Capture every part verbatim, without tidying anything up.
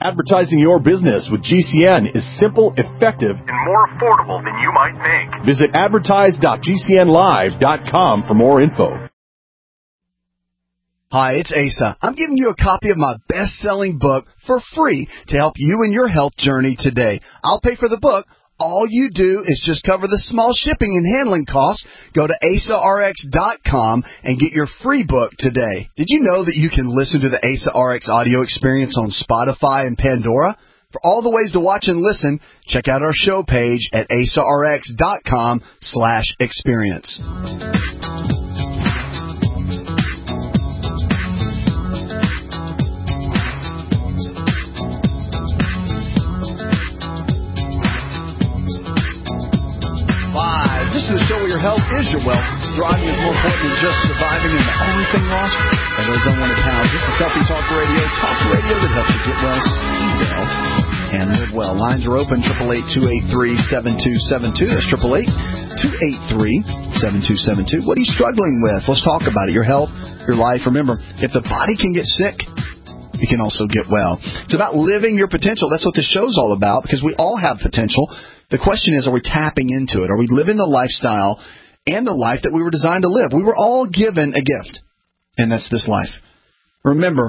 Advertising your business with G C N is simple, effective, and more affordable than you might think. Visit advertise dot g c n live dot com for more info. Hi, it's Asa. I'm giving you a copy of my best-selling book for free to help you in your health journey today. I'll pay for the book. All you do is just cover the small shipping and handling costs. Go to asa r x dot com and get your free book today. Did you know that you can listen to the Asa R X audio experience on Spotify and Pandora? For all the ways to watch and listen, check out our show page at asa r x dot com slash experience. This is the show where your health is your wealth. Thriving is more important than just surviving, and the only thing lost are those unwanted pounds. This is Healthy Talk Radio, talk radio that helps you get well, stay well, and live well. Lines are open, eight eight eight, two eight three, seven two seven two. That's eight eight eight, two eight three, seven two seven two. What are you struggling with? Let's talk about it. Your health, your life. Remember, if the body can get sick, you can also get well. It's about living your potential. That's what this show's all about, because we all have potential. The question is, are we tapping into it? Are we living the lifestyle and the life that we were designed to live? We were all given a gift, and that's this life. Remember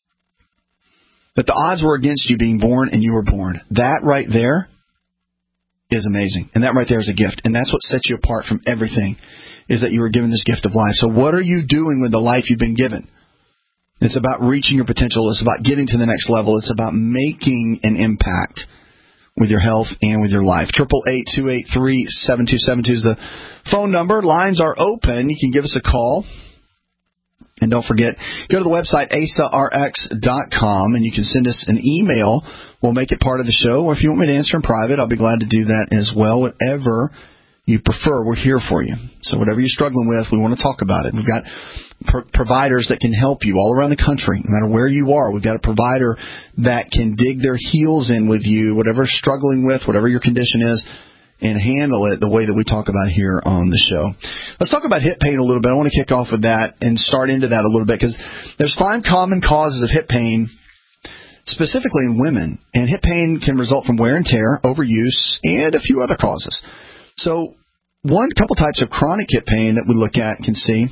that the odds were against you being born, and you were born. That right there is amazing, and that right there is a gift, and that's what sets you apart from everything, is that you were given this gift of life. So what are you doing with the life you've been given? It's about reaching your potential. It's about getting to the next level. It's about making an impact with your health and with your life. eight eight eight, two eight three, seven two seven two is the phone number. Lines are open. You can give us a call. And don't forget, go to the website, asa r x dot com, and you can send us an email. We'll make it part of the show. Or if you want me to answer in private, I'll be glad to do that as well. Whatever you prefer, we're here for you. So whatever you're struggling with, we want to talk about it. We've got pro- providers that can help you all around the country, no matter where you are. We've got a provider that can dig their heels in with you, whatever you're struggling with, whatever your condition is, and handle it the way that we talk about here on the show. Let's talk about hip pain a little bit. I want to kick off with that and start into that a little bit, because there's five common causes of hip pain, specifically in women. And hip pain can result from wear and tear, overuse, and a few other causes. So one couple types of chronic hip pain that we look at and can see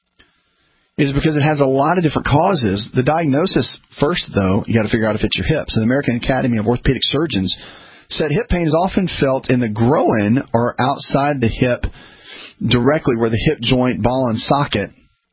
is because it has a lot of different causes. The diagnosis first, though, you got to figure out if it's your hips. So the American Academy of Orthopedic Surgeons said hip pain is often felt in the groin or outside the hip, directly where the hip joint, ball, and socket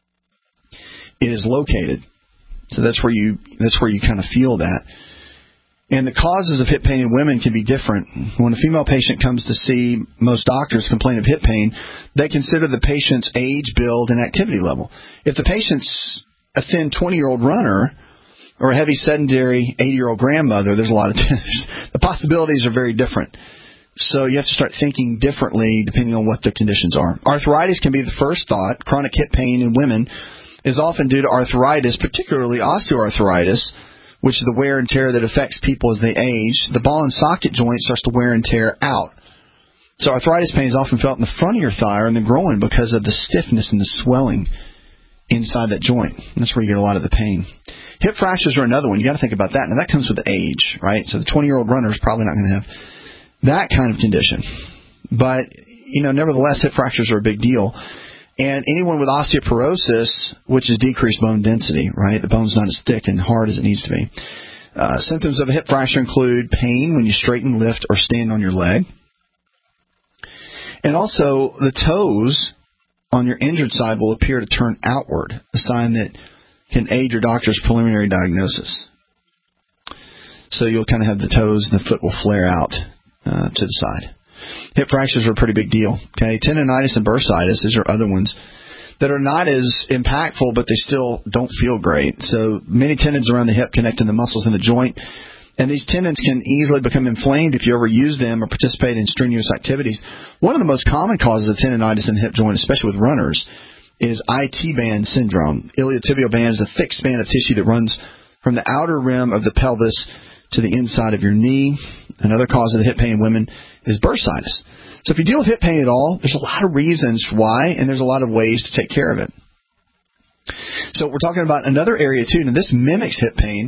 is located. So that's where you that's where you kind of feel that. And the causes of hip pain in women can be different. When a female patient comes to see, most doctors complain of hip pain, they consider the patient's age, build, and activity level. If the patient's a thin twenty-year-old runner or a heavy sedentary eighty-year-old grandmother, there's a lot of the possibilities are very different. So you have to start thinking differently depending on what the conditions are. Arthritis can be the first thought. Chronic hip pain in women is often due to arthritis, particularly osteoarthritis, which is the wear and tear that affects people as they age. The ball and socket joint starts to wear and tear out. So arthritis pain is often felt in the front of your thigh or in the groin because of the stiffness and the swelling inside that joint. And that's where you get a lot of the pain. Hip fractures are another one. You got to think about that. Now, that comes with age, right? So the twenty-year-old runner is probably not going to have that kind of condition. But, you know, nevertheless, hip fractures are a big deal. And anyone with osteoporosis, which is decreased bone density, right? The bone's not as thick and hard as it needs to be. Uh, symptoms of a hip fracture include pain when you straighten, lift, or stand on your leg. And also, the toes on your injured side will appear to turn outward, a sign that can aid your doctor's preliminary diagnosis. So you'll kind of have the toes and the foot will flare out uh, to the side. Hip fractures are a pretty big deal. Okay, tendonitis and bursitis, these are other ones that are not as impactful, but they still don't feel great. So many tendons around the hip connecting the muscles in the joint, and these tendons can easily become inflamed if you overuse them or participate in strenuous activities. One of the most common causes of tendonitis in the hip joint, especially with runners, is I T band syndrome. Iliotibial band is a thick span of tissue that runs from the outer rim of the pelvis to the inside of your knee. Another cause of the hip pain in women is bursitis. So if you deal with hip pain at all, there's a lot of reasons why, and there's a lot of ways to take care of it. So we're talking about another area, too. Now, this mimics hip pain,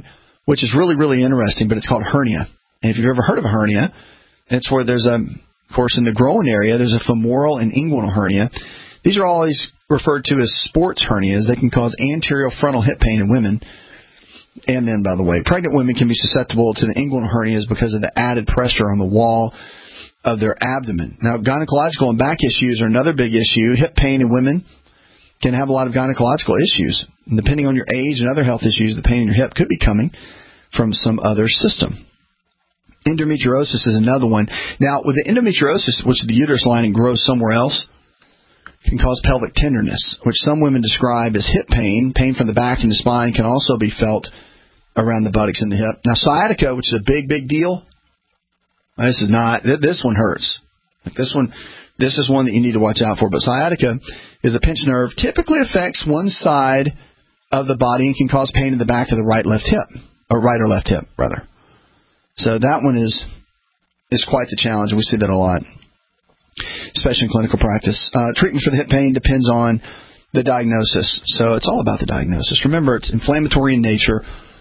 which is really, really interesting, but it's called hernia. And if you've ever heard of a hernia, it's where there's a, of course, in the groin area, there's a femoral and inguinal hernia. These are always referred to as sports hernias. They can cause anterior frontal hip pain in women and men, by the way. Pregnant women can be susceptible to the inguinal hernias because of the added pressure on the wall of their abdomen. Now, gynecological and back issues are another big issue. Hip pain in women can have a lot of gynecological issues. And depending on your age and other health issues, the pain in your hip could be coming from some other system. Endometriosis is another one. Now, with the endometriosis, which the uterus lining grows somewhere else, can cause pelvic tenderness, which some women describe as hip pain. Pain from the back and the spine can also be felt around the buttocks and the hip. Now, sciatica, which is a big, big deal, this is not, this one hurts. This one, this is one that you need to watch out for. But sciatica is a pinched nerve, typically affects one side of the body and can cause pain in the back of the right left hip, or right or left hip, rather. So that one is is quite the challenge, and we see that a lot, especially in clinical practice. Uh, treatment for the hip pain depends on the diagnosis. So it's all about the diagnosis. Remember, it's inflammatory in nature.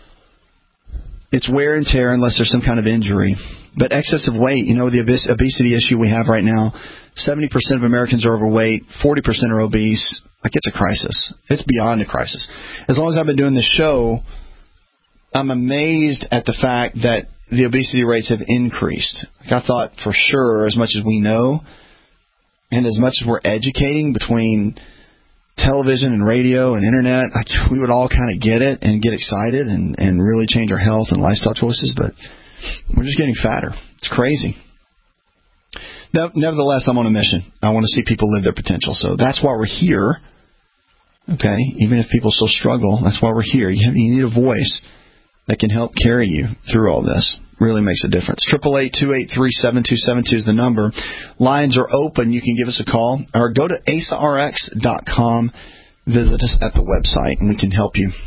It's wear and tear unless there's some kind of injury. But excessive weight, you know, the obes- obesity issue we have right now, seventy percent of Americans are overweight, forty percent are obese. Like, it's a crisis. It's beyond a crisis. As long as I've been doing this show, I'm amazed at the fact that the obesity rates have increased. Like, I thought for sure, as much as we know, and as much as we're educating between television and radio and internet, like, we would all kind of get it and get excited and, and really change our health and lifestyle choices, but we're just getting fatter. It's crazy. Nevertheless, I'm on a mission. I want to see people live their potential. So that's why we're here. Okay? Even if people still struggle, that's why we're here. You, have, you need a voice that can help carry you through all this. Really makes a difference. eight eight eight, two eight three, seven two seven two is the number. Lines are open. You can give us a call or go to A S A R X dot com. Visit us at the website, and we can help you.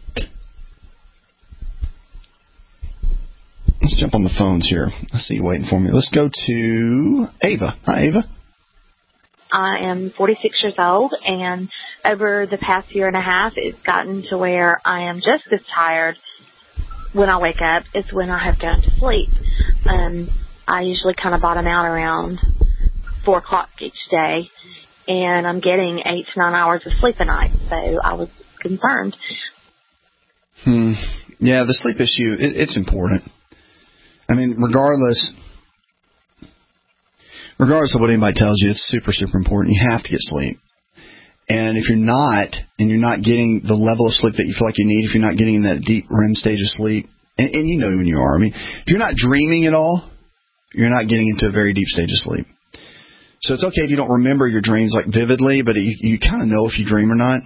Let's jump on the phones here. I see you waiting for me. Let's go to Ava. Hi, Ava. I am forty-six years old, and over the past year and a half, it's gotten to where I am just as tired when I wake up as when I have gone to sleep. Um, I usually kind of bottom out around four o'clock each day, and I'm getting eight to nine hours of sleep a night, so I was concerned. Hmm. Yeah, the sleep issue, it, it's important. I mean, regardless, regardless of what anybody tells you, it's super, super important. You have to get sleep. And if you're not, and you're not getting the level of sleep that you feel like you need, if you're not getting that deep R E M stage of sleep, and, and you know when you are, I mean, if you're not dreaming at all, you're not getting into a very deep stage of sleep. So it's okay if you don't remember your dreams like vividly, but you, you kind of know if you dream or not.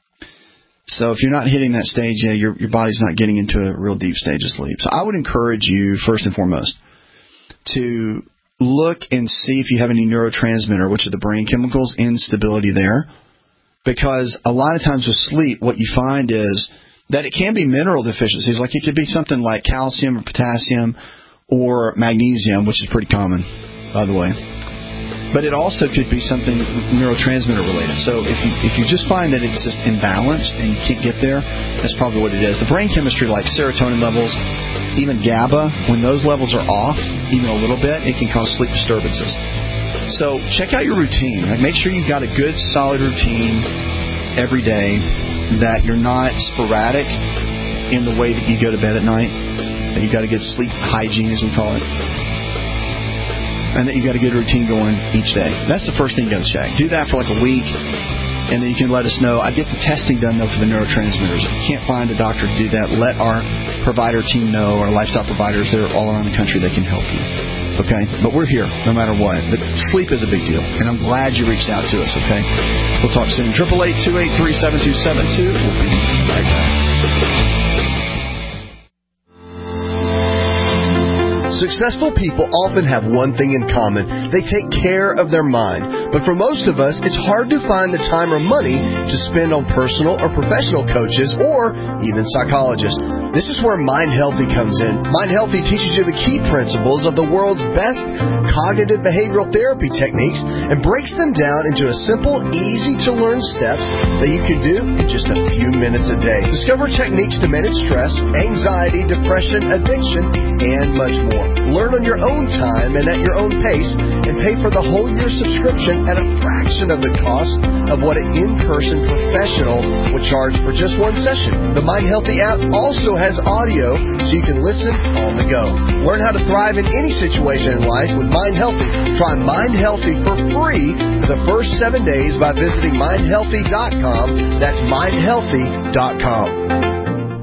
So if you're not hitting that stage, yeah, your your body's not getting into a real deep stage of sleep. So I would encourage you, first and foremost, to look and see if you have any neurotransmitter, which are the brain chemicals, instability there. Because a lot of times with sleep, what you find is that it can be mineral deficiencies. Like, it could be something like calcium or potassium or magnesium, which is pretty common, by the way. But it also could be something neurotransmitter related. So if you if you just find that it's just imbalanced and you can't get there, that's probably what it is. The brain chemistry, like serotonin levels, even GABA, when those levels are off, even a little bit, it can cause sleep disturbances. So check out your routine. Like, make sure you've got a good, solid routine every day, that you're not sporadic in the way that you go to bed at night, that you've got a good sleep hygiene, as we call it, and that you've got a good routine going each day. That's the first thing you got to check. Do that for like a week, and then you can let us know. I get the testing done, though, for the neurotransmitters. If you can't find a doctor to do that, let our provider team know, our lifestyle providers. They're all around the country. They can help you. Okay? But we're here no matter what. But sleep is a big deal, and I'm glad you reached out to us, okay? We'll talk soon. eight eight eight, two eight three, seven two seven two. We'll be right back. Successful people often have one thing in common. They take care of their mind. But for most of us, it's hard to find the time or money to spend on personal or professional coaches or even psychologists. This is where Mind Healthy comes in. Mind Healthy teaches you the key principles of the world's best cognitive behavioral therapy techniques and breaks them down into a simple, easy-to-learn steps that you can do in just a few minutes a day. Discover techniques to manage stress, anxiety, depression, addiction, and much more. Learn on your own time and at your own pace, and pay for the whole year subscription at a fraction of the cost of what an in-person professional would charge for just one session. The Mind Healthy app also has audio, so you can listen on the go. Learn how to thrive in any situation in life with Mind Healthy. Try Mind Healthy for free for the first seven days by visiting mind healthy dot com. That's mind healthy dot com.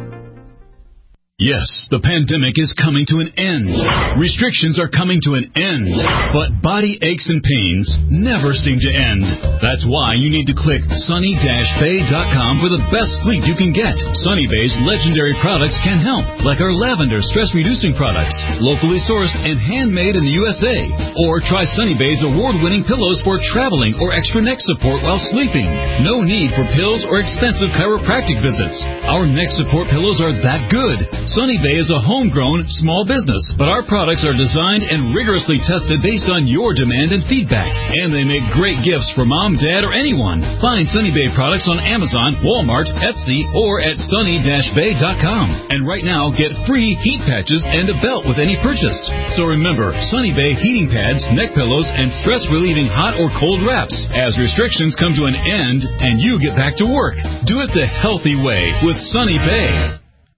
Yes, the pandemic is coming to an end. Restrictions are coming to an end. But body aches and pains never seem to end. That's why you need to click sunny dash bay dot com for the best sleep you can get. Sunny Bay's legendary products can help, like our lavender stress-reducing products, locally sourced and handmade in the U S A. Or try Sunny Bay's award-winning pillows for traveling or extra neck support while sleeping. No need for pills or expensive chiropractic visits. Our neck support pillows are that good. Sunny Bay is a homegrown small business, but our products are designed and rigorously tested based on your demand and feedback. And they make great gifts for mom, dad, or anyone. Find Sunny Bay products on Amazon, Walmart, Etsy, or at sunny dash bay dot com. And right now, get free heat patches and a belt with any purchase. So remember, Sunny Bay heating pads, neck pillows, and stress-relieving hot or cold wraps as restrictions come to an end and you get back to work. Do it the healthy way with Sunny Bay.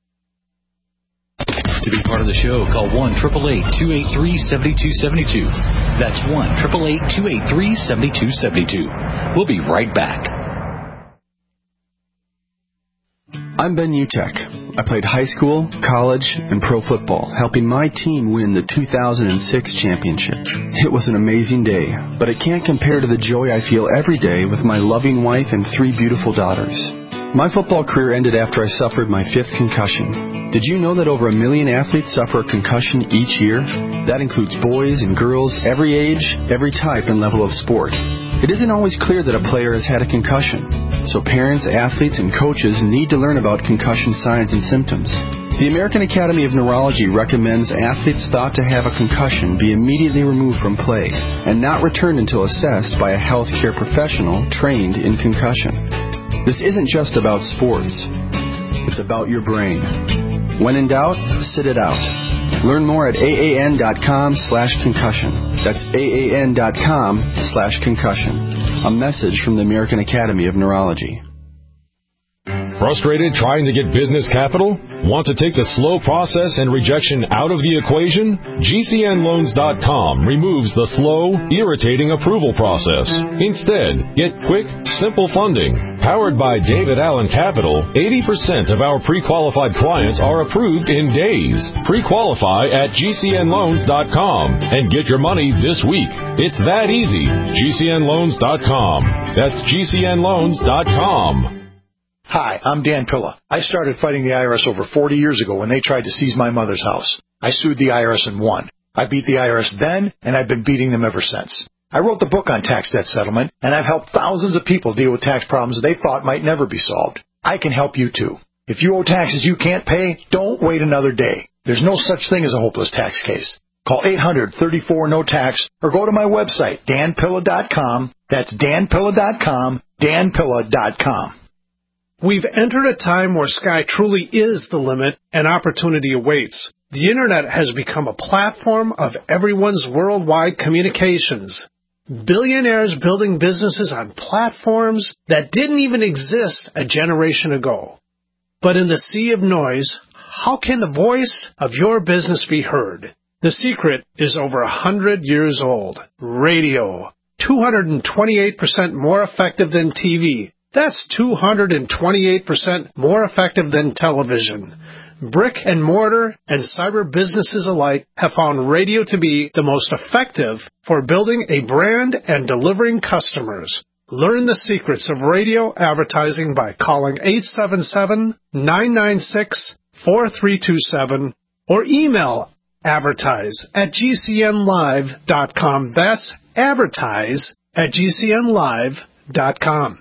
To be part of the show, call one eight eight eight, two eight three, seven two seven two. That's one eight eight eight, two eight three, seven two seven two. We'll be right back. I'm Ben Utek. I played high school, college, and pro football, helping my team win the two thousand six championship. It was an amazing day, but it can't compare to the joy I feel every day with my loving wife and three beautiful daughters. My football career ended after I suffered my fifth concussion. Did you know that over a million athletes suffer a concussion each year? That includes boys and girls, every age, every type and level of sport. It isn't always clear that a player has had a concussion, so parents, athletes, and coaches need to learn about concussion signs and symptoms. The American Academy of Neurology recommends athletes thought to have a concussion be immediately removed from play and not returned until assessed by a healthcare professional trained in concussion. This isn't just about sports. It's about your brain. When in doubt, sit it out. Learn more at aan.com slash concussion. That's aan.com slash concussion. A message from the American Academy of Neurology. Frustrated trying to get business capital? Want to take the slow process and rejection out of the equation? G C N loans dot com removes the slow, irritating approval process. Instead, get quick, simple funding. Powered by David Allen Capital, eighty percent of our pre-qualified clients are approved in days. Pre-qualify at G C N loans dot com and get your money this week. It's that easy. G C N loans dot com. That's G C N loans dot com. Hi, I'm Dan Pilla. I started fighting the I R S over forty years ago when they tried to seize my mother's house. I sued the I R S and won. I beat the I R S then, and I've been beating them ever since. I wrote the book on tax debt settlement, and I've helped thousands of people deal with tax problems they thought might never be solved. I can help you, too. If you owe taxes you can't pay, don't wait another day. There's no such thing as a hopeless tax case. Call eight hundred, thirty-four, no tax or go to my website, dan pilla dot com. That's dan pilla dot com, dan pilla dot com. We've entered a time where sky truly is the limit and opportunity awaits. The Internet has become a platform of everyone's worldwide communications. Billionaires building businesses on platforms that didn't even exist a generation ago. But in the sea of noise, how can the voice of your business be heard? The secret is over a hundred years old. Radio. two hundred twenty-eight percent more effective than T V. That's two hundred twenty-eight percent more effective than television. Brick and mortar and cyber businesses alike have found radio to be the most effective for building a brand and delivering customers. Learn the secrets of radio advertising by calling eight seven seven, nine nine six, four three two seven or email advertise at G C N live dot com. That's advertise at G C N live dot com.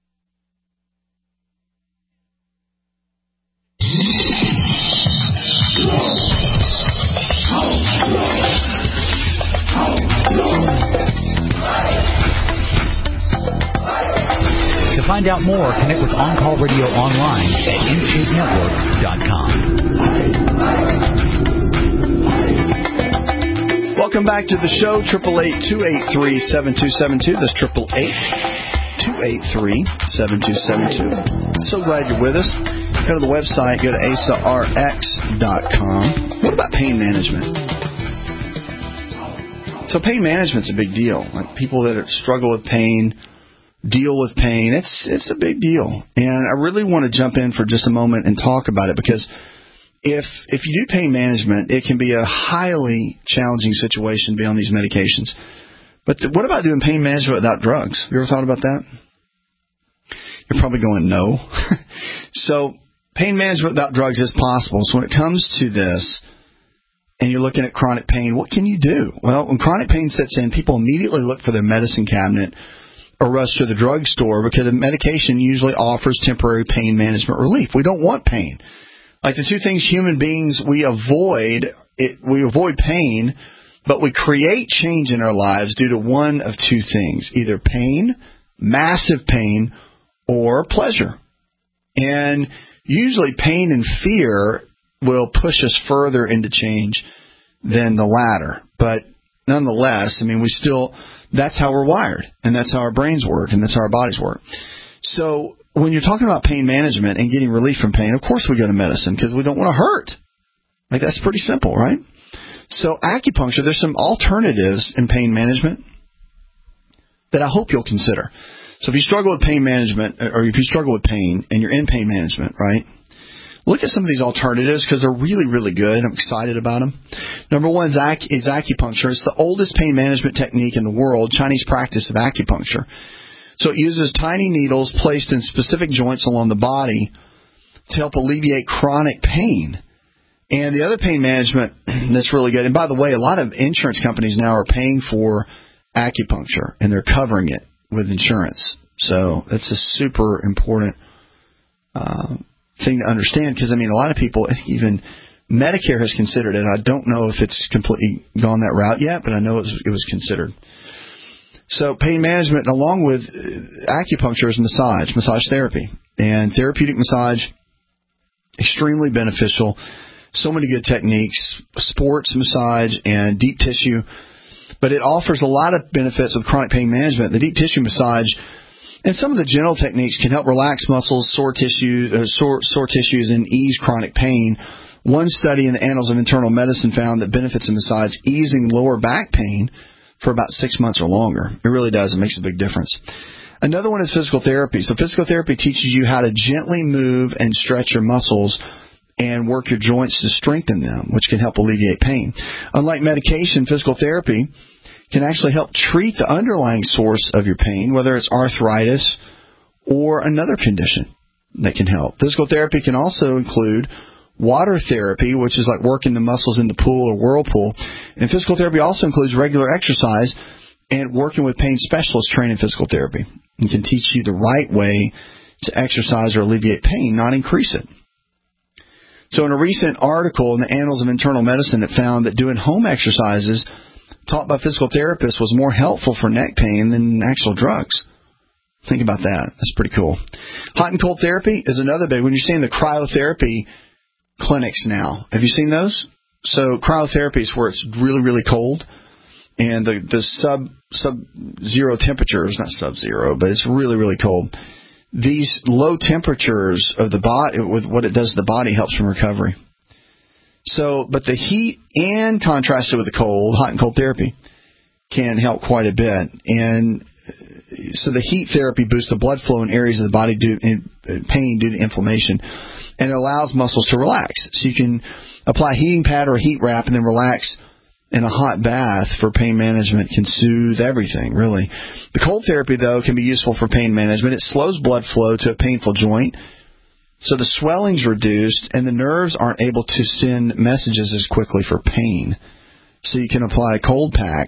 To find out more, connect with On Call Radio online at intake network dot com. Welcome back to the show, eight eight eight, two eight three, seven two seven two. That's eight eight eight, two eight three, seven two seven two. So glad you're with us. Go to the website, go to A S A R X dot com. What about pain management? So pain management's a big deal. Like people that struggle with pain, deal with pain, it's it's a big deal. And I really want to jump in for just a moment and talk about it, because if if you do pain management, it can be a highly challenging situation to be on these medications. But th- what about doing pain management without drugs? You ever thought about that? You're probably going, no. So pain management without drugs is possible. So when it comes to this, and you're looking at chronic pain, what can you do? Well, when chronic pain sets in, people immediately look for their medicine cabinet or rush to the drugstore, because the medication usually offers temporary pain management relief. We don't want pain. Like the two things human beings we avoid, it, we avoid pain, but we create change in our lives due to one of two things: either pain, massive pain, or pleasure. And usually pain and fear will push us further into change than the latter. But nonetheless, I mean, we still, that's how we're wired, and that's how our brains work, and that's how our bodies work. So when you're talking about pain management and getting relief from pain, of course we go to medicine, because we don't want to hurt. Like, that's pretty simple, right? So acupuncture, there's some alternatives in pain management that I hope you'll consider. So if you struggle with pain management, or if you struggle with pain and you're in pain management, right, look at some of these alternatives, because they're really, really good. I'm excited about them. Number one is, ac- is acupuncture. It's the oldest pain management technique in the world, Chinese practice of acupuncture. So it uses tiny needles placed in specific joints along the body to help alleviate chronic pain. And the other pain management that's really good, and by the way, a lot of insurance companies now are paying for acupuncture, and they're covering it with insurance. So that's a super important uh, thing to understand, because, I mean, a lot of people, even Medicare has considered it. I don't know if it's completely gone that route yet, but I know it was, it was considered. So pain management, along with acupuncture, is massage, massage therapy. And therapeutic massage, extremely beneficial. So many good techniques, sports massage and deep tissue. But it offers a lot of benefits of chronic pain management. The deep tissue massage and some of the gentle techniques can help relax muscles, sore tissues, uh, sore, sore tissues, and ease chronic pain. One study in the Annals of Internal Medicine found that benefits of massage easing lower back pain for about six months or longer. It really does. It makes a big difference. Another one is physical therapy. So physical therapy teaches you how to gently move and stretch your muscles and work your joints to strengthen them, which can help alleviate pain. Unlike medication, physical therapy can actually help treat the underlying source of your pain, whether it's arthritis or another condition that can help. Physical therapy can also include water therapy, which is like working the muscles in the pool or whirlpool. And physical therapy also includes regular exercise and working with pain specialists trained in physical therapy. And can teach you the right way to exercise or alleviate pain, not increase it. So in a recent article in the Annals of Internal Medicine, it found that doing home exercises taught by physical therapists was more helpful for neck pain than actual drugs. Think about that. That's pretty cool. Hot and cold therapy is another big. When you're seeing the cryotherapy clinics now, have you seen those? So cryotherapy is where it's really, really cold, and the, the sub sub zero temperatures, not sub zero, but it's really, really cold. These low temperatures of the body, with what it does to the body, helps from recovery. So, but the heat and contrasted with the cold, hot and cold therapy, can help quite a bit. And so the heat therapy boosts the blood flow in areas of the body due to pain due to inflammation, and it allows muscles to relax. So you can apply a heating pad or a heat wrap and then relax in a hot bath for pain management. Can soothe everything, really. The cold therapy, though, can be useful for pain management. It slows blood flow to a painful joint, So the swelling's reduced, and the nerves aren't able to send messages as quickly for pain. So you can apply a cold pack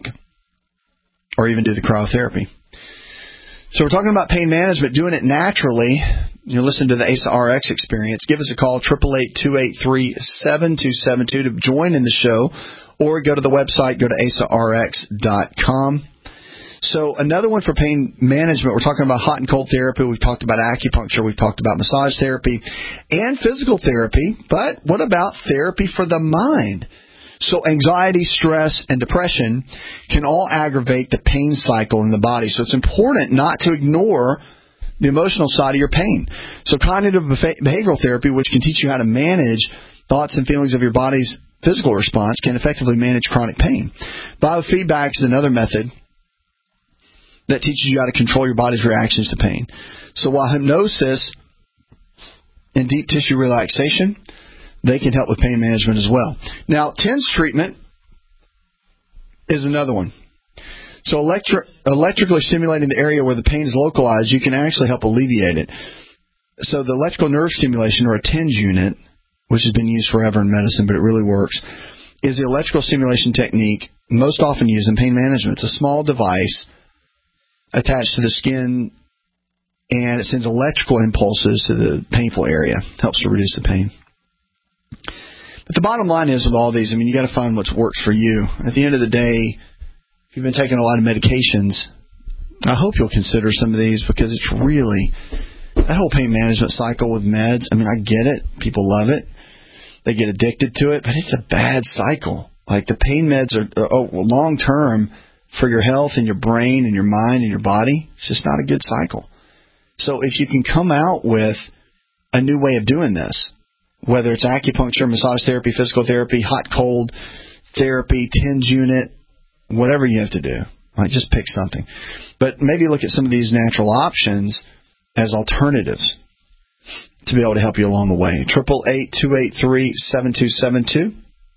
or even do the cryotherapy. So we're talking about pain management, doing it naturally. You listen to the A S A R X experience. Give us a call, eight eight eight, two eight three, seven two seven two to join in the show, or go to the website, go to A S A R X dot com. So another one for pain management, we're talking about hot and cold therapy. We've talked about acupuncture. We've talked about massage therapy and physical therapy. But what about therapy for the mind? So anxiety, stress, and depression can all aggravate the pain cycle in the body. So it's important not to ignore the emotional side of your pain. So cognitive behavioral therapy, which can teach you how to manage thoughts and feelings of your body's physical response, can effectively manage chronic pain. Biofeedback is another method that teaches you how to control your body's reactions to pain. So while hypnosis and deep tissue relaxation, they can help with pain management as well. Now, TENS treatment is another one. So electri- electrically stimulating the area where the pain is localized, you can actually help alleviate it. So the electrical nerve stimulation, or a TENS unit, which has been used forever in medicine, but it really works, is the electrical stimulation technique most often used in pain management. It's a small device attached to the skin, and it sends electrical impulses to the painful area. Helps to reduce the pain. But the bottom line is with all these, I mean, you got to find what works for you. At the end of the day, if you've been taking a lot of medications, I hope you'll consider some of these, because it's really, that whole pain management cycle with meds, I mean, I get it. People love it. They get addicted to it, but it's a bad cycle. Like, the pain meds are, are long term for your health and your brain and your mind and your body. It's just not a good cycle. So if you can come out with a new way of doing this, whether it's acupuncture, massage therapy, physical therapy, hot, cold therapy, TENS unit, whatever you have to do, like, just pick something. But maybe look at some of these natural options as alternatives to be able to help you along the way. eight eight eight, two eight three, seven two seven two.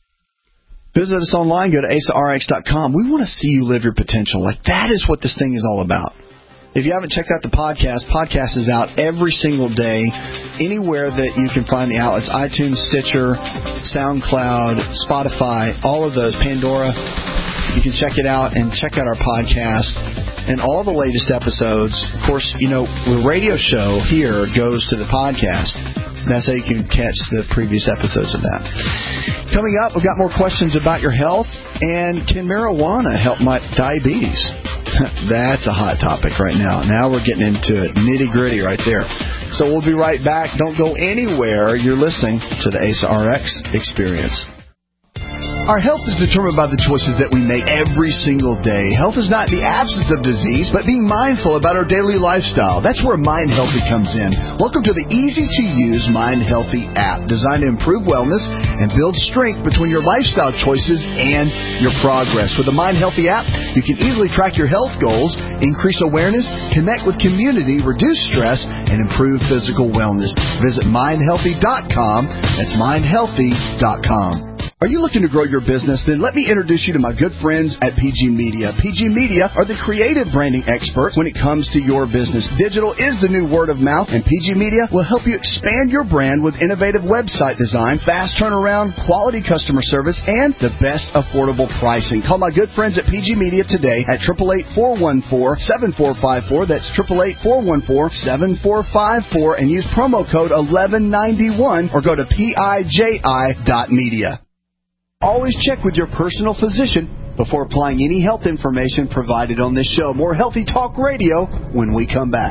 Visit us online. Go to A S A R X dot com. We want to see you live your potential. Like, that is what this thing is all about. If you haven't checked out the podcast, podcast is out every single day, anywhere that you can find the outlets: iTunes, Stitcher, SoundCloud, Spotify, all of those, Pandora. You can check it out and check out our podcast and all the latest episodes. Of course, you know, the radio show here goes to the podcast. That's how you can catch the previous episodes of that. Coming up, we've got more questions about your health, and can marijuana help my diabetes? That's a hot topic right now. Now we're getting into it, nitty-gritty right there. So we'll be right back. Don't go anywhere. You're listening to the A S A R X Experience. Our health is determined by the choices that we make every single day. Health is not the absence of disease, but being mindful about our daily lifestyle. That's where Mind Healthy comes in. Welcome to the easy-to-use Mind Healthy app, designed to improve wellness and build strength between your lifestyle choices and your progress. With the Mind Healthy app, you can easily track your health goals, increase awareness, connect with community, reduce stress, and improve physical wellness. Visit mind healthy dot com. That's mind healthy dot com. Are you looking to grow your business? Then let me introduce you to my good friends at P G Media. P G Media are the creative branding experts when it comes to your business. Digital is the new word of mouth, and P G Media will help you expand your brand with innovative website design, fast turnaround, quality customer service, and the best affordable pricing. Call my good friends at P G Media today at eight eight eight, four one four, seven four five four. That's eight eight eight, four one four, seven four five four, and use promo code eleven ninety-one or go to P I J I dot media. Always check with your personal physician before applying any health information provided on this show. More Healthy Talk Radio when we come back.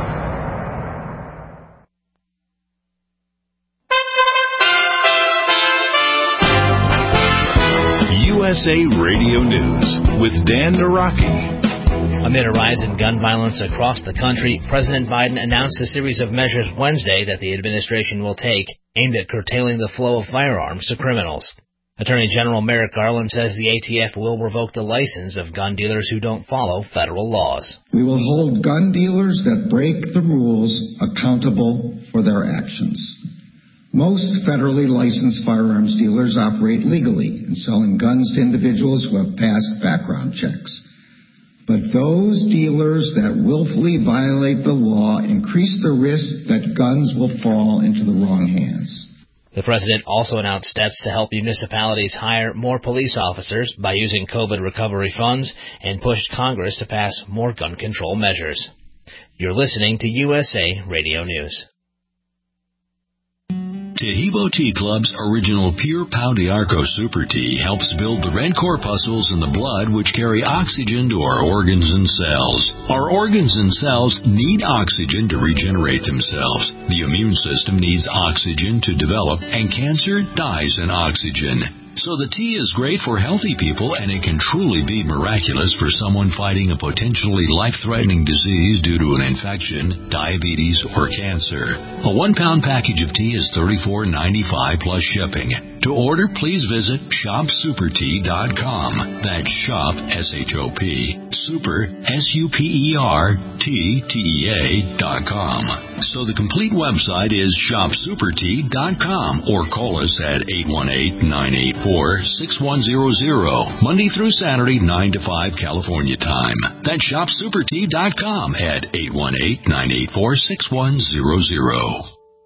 U S A Radio News with Dan Naraki. Amid a rise in gun violence across the country, President Biden announced a series of measures Wednesday that the administration will take aimed at curtailing the flow of firearms to criminals. Attorney General Merrick Garland says the A T F will revoke the license of gun dealers who don't follow federal laws. We will hold gun dealers that break the rules accountable for their actions. Most federally licensed firearms dealers operate legally in selling guns to individuals who have passed background checks. But those dealers that willfully violate the law increase the risk that guns will fall into the wrong hands. The president also announced steps to help municipalities hire more police officers by using COVID recovery funds and pushed Congress to pass more gun control measures. You're listening to U S A Radio News. Tahibo Tea Club's original Pure Pau d'Arco Super Tea helps build the red corpuscles in the blood which carry oxygen to our organs and cells. Our organs and cells need oxygen to regenerate themselves. The immune system needs oxygen to develop, and cancer dies in oxygen. So the tea is great for healthy people, and it can truly be miraculous for someone fighting a potentially life-threatening disease due to an infection, diabetes, or cancer. A one-pound package of tea is thirty-four ninety-five plus shipping. To order, please visit shop super tea dot com. That's shop, S H O P, super, S U P E R, T, T E A, dot com. So the complete website is shop super tea dot com, or call us at eight one eight, nine eight four, six one zero zero, Monday through Saturday, nine to five California time. That's shop super tea dot com at eight one eight, nine eight four, six one zero zero.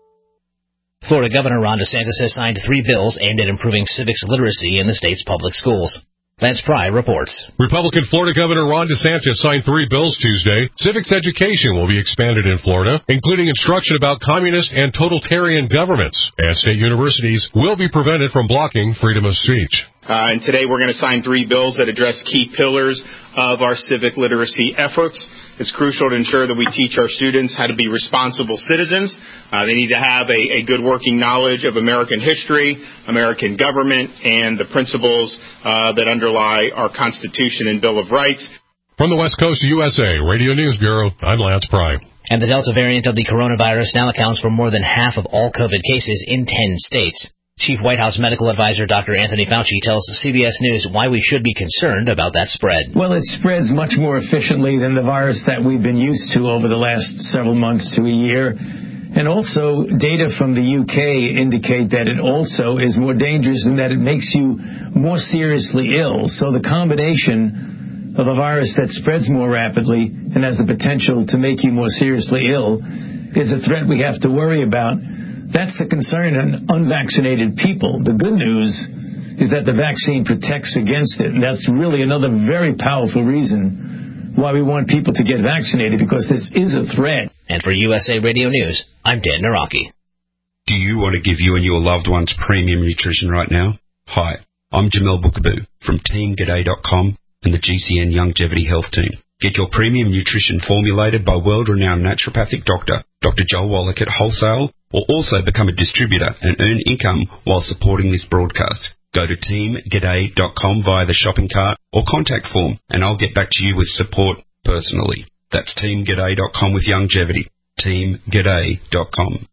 Florida Governor Ron DeSantis has signed three bills aimed at improving civics literacy in the state's public schools. Lance Pry reports. Republican Florida Governor Ron DeSantis signed three bills Tuesday. Civics education will be expanded in Florida, including instruction about communist and totalitarian governments, and state universities will be prevented from blocking freedom of speech. Uh, and today we're going to sign three bills that address key pillars of our civic literacy efforts. It's crucial to ensure that we teach our students how to be responsible citizens. Uh, they need to have a, a good working knowledge of American history, American government, and the principles uh, that underlie our Constitution and Bill of Rights. From the West Coast U S A Radio News Bureau, I'm Lance Pry. And the Delta variant of the coronavirus now accounts for more than half of all COVID cases in ten states. Chief White House medical advisor Doctor Anthony Fauci tells C B S News why we should be concerned about that spread. Well, it spreads much more efficiently than the virus that we've been used to over the last several months to a year. And also, data from the U K indicate that it also is more dangerous in that it makes you more seriously ill. So the combination of a virus that spreads more rapidly and has the potential to make you more seriously ill is a threat we have to worry about. That's the concern on unvaccinated people. The good news is that the vaccine protects against it, and that's really another very powerful reason why we want people to get vaccinated, because this is a threat. And for U S A Radio News, I'm Dan Naraki. Do you want to give you and your loved ones premium nutrition right now? Hi, I'm Jamel Bookaboo from team g'day dot com and the G C N Longevity Health Team. Get your premium nutrition formulated by world-renowned naturopathic doctor, Doctor Joel Wallach at Wholesale, or also become a distributor and earn income while supporting this broadcast. Go to team g'day dot com via the shopping cart or contact form, and I'll get back to you with support personally. That's team g'day dot com with longevity. team g'day dot com.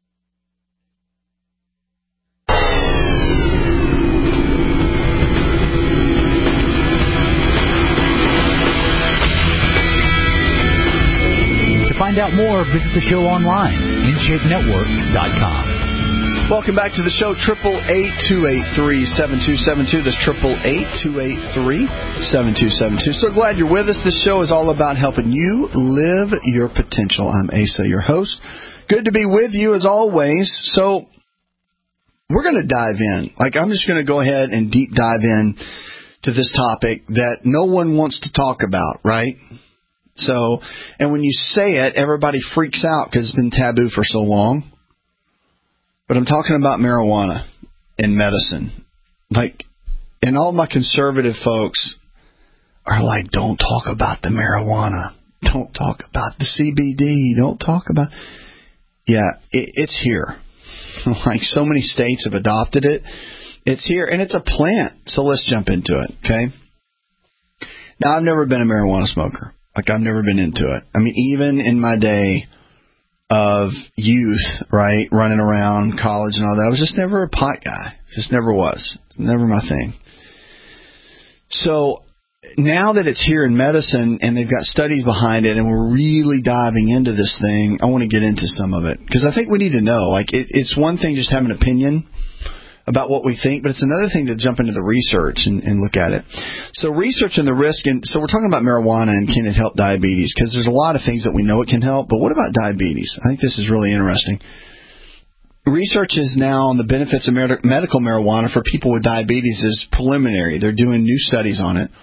To find out more, visit the show online, in shape network dot com. Welcome back to the show, triple eight, two eight three, seven two seven two. That's triple eight, two eight three, seven two seven two. So glad you're with us. This show is all about helping you live your potential. I'm Asa, your host. Good to be with you as always. So we're going to dive in. Like, I'm just going to go ahead and deep dive in to this topic that no one wants to talk about, right? So, and when you say it, everybody freaks out because it's been taboo for so long. But I'm talking about marijuana in medicine. Like, and all my conservative folks are like, don't talk about the marijuana. Don't talk about the C B D. Don't talk about... Yeah, it, it's here. Like, so many states have adopted it. It's here, and it's a plant. So let's jump into it, okay? Now, I've never been a marijuana smoker. Like, I've never been into it. I mean, even in my day of youth, right, running around college and all that, I was just never a pot guy. Just never was. It's never my thing. So now that it's here in medicine and they've got studies behind it and we're really diving into this thing, I want to get into some of it. Because I think we need to know. Like, it, it's one thing just having an opinion, about what we think, but it's another thing to jump into the research and, and look at it. So research and the risk, and so we're talking about marijuana and can it help diabetes, because there's a lot of things that we know it can help, but what about diabetes? I think this is really interesting. Research is now on the benefits of med- medical marijuana for people with diabetes is preliminary. They're doing new studies on it.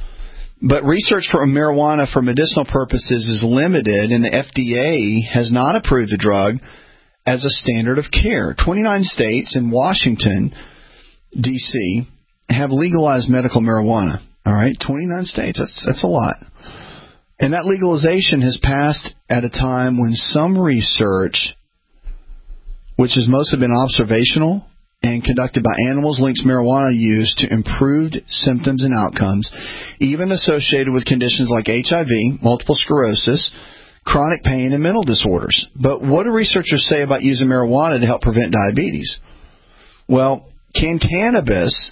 But research for marijuana for medicinal purposes is limited, and the F D A has not approved the drug as a standard of care. twenty-nine states and Washington, D C, have legalized medical marijuana. All right, twenty-nine states. That's that's a lot. And that legalization has passed at a time when some research, which has mostly been observational and conducted by animals, links marijuana use to improved symptoms and outcomes, even associated with conditions like H I V, multiple sclerosis, chronic pain, and mental disorders. But what do researchers say about using marijuana to help prevent diabetes? Well, can cannabis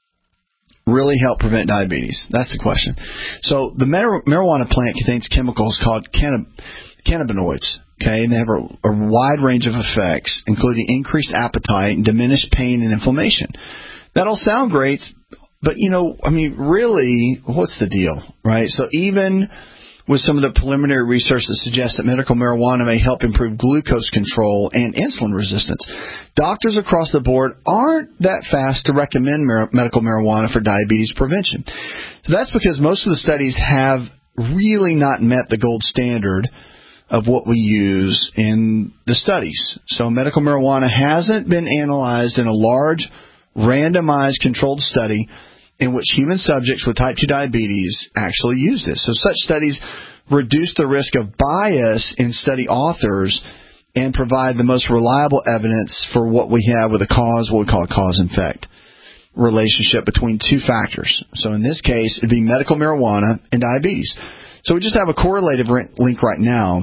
really help prevent diabetes? That's the question. So the mar- marijuana plant contains chemicals called cannab- cannabinoids. Okay, and they have a, a wide range of effects, including increased appetite and diminished pain and inflammation. That'll sound great, but, you know, I mean, really, what's the deal, right? So even with some of the preliminary research that suggests that medical marijuana may help improve glucose control and insulin resistance, doctors across the board aren't that fast to recommend mar- medical marijuana for diabetes prevention. So that's because most of the studies have really not met the gold standard of what we use in the studies. So medical marijuana hasn't been analyzed in a large, randomized, controlled study in which human subjects with type two diabetes actually used it. So such studies reduce the risk of bias in study authors and provide the most reliable evidence for what we have with a cause, what we call a cause-and-effect relationship between two factors. So in this case, it'd be medical marijuana and diabetes. So we just have a correlative link right now.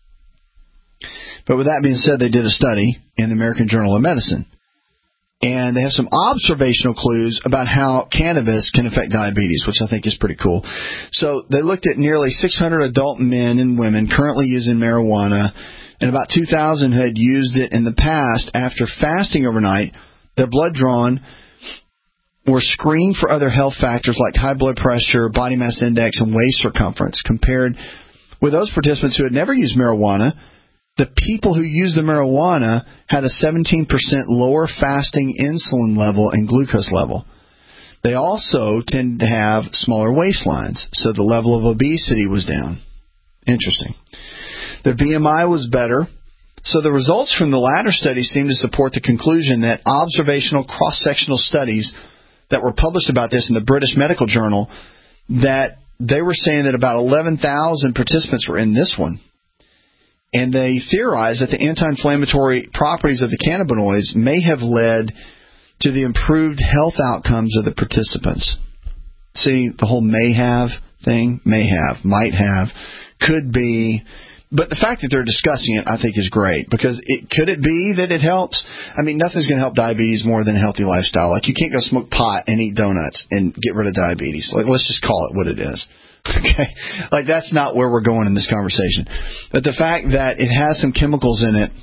But with that being said, they did a study in the American Journal of Medicine. And they have some observational clues about how cannabis can affect diabetes, which I think is pretty cool. So they looked at nearly six hundred adult men and women currently using marijuana, and about two thousand who had used it in the past. After fasting overnight, their blood drawn were screened for other health factors like high blood pressure, body mass index, and waist circumference. Compared with those participants who had never used marijuana, the people who used the marijuana had a seventeen percent lower fasting insulin level and glucose level. They also tend to have smaller waistlines, so the level of obesity was down. Interesting. Their B M I was better. So the results from the latter study seem to support the conclusion that observational cross-sectional studies that were published about this in the British Medical Journal, that they were saying that about eleven thousand participants were in this one. And they theorized that the anti-inflammatory properties of the cannabinoids may have led to the improved health outcomes of the participants. See, the whole may have thing, may have, might have, could be. But the fact that they're discussing it, I think, is great. Because it, could it be that it helps? I mean, nothing's going to help diabetes more than a healthy lifestyle. Like, you can't go smoke pot and eat donuts and get rid of diabetes. Like, let's just call it what it is. Okay? Like, that's not where we're going in this conversation. But the fact that it has some chemicals in it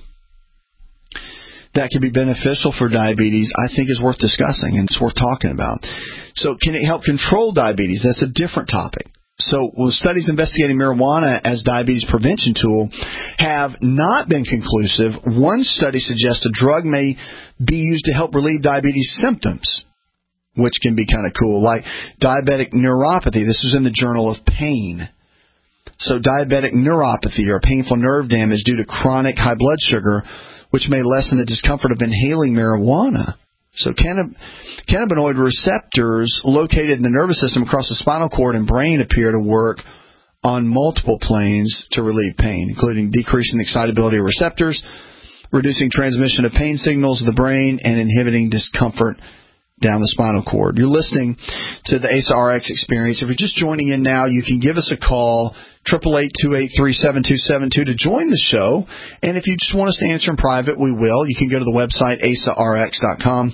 that can be beneficial for diabetes, I think is worth discussing and it's worth talking about. So can it help control diabetes? That's a different topic. So well, studies investigating marijuana as diabetes prevention tool have not been conclusive. One study suggests a drug may be used to help relieve diabetes symptoms, which can be kind of cool, like diabetic neuropathy. This is in the Journal of Pain. So diabetic neuropathy, or painful nerve damage due to chronic high blood sugar, which may lessen the discomfort of inhaling marijuana. So cannab- cannabinoid receptors located in the nervous system across the spinal cord and brain appear to work on multiple planes to relieve pain, including decreasing the excitability of receptors, reducing transmission of pain signals to the brain, and inhibiting discomfort down the spinal cord. You're listening to the A S A R X Experience. If you're just joining in now, you can give us a call, eight eight eight, two eight three, seven two seven two, to join the show. And if you just want us to answer in private, we will. You can go to the website, A S A R X dot com.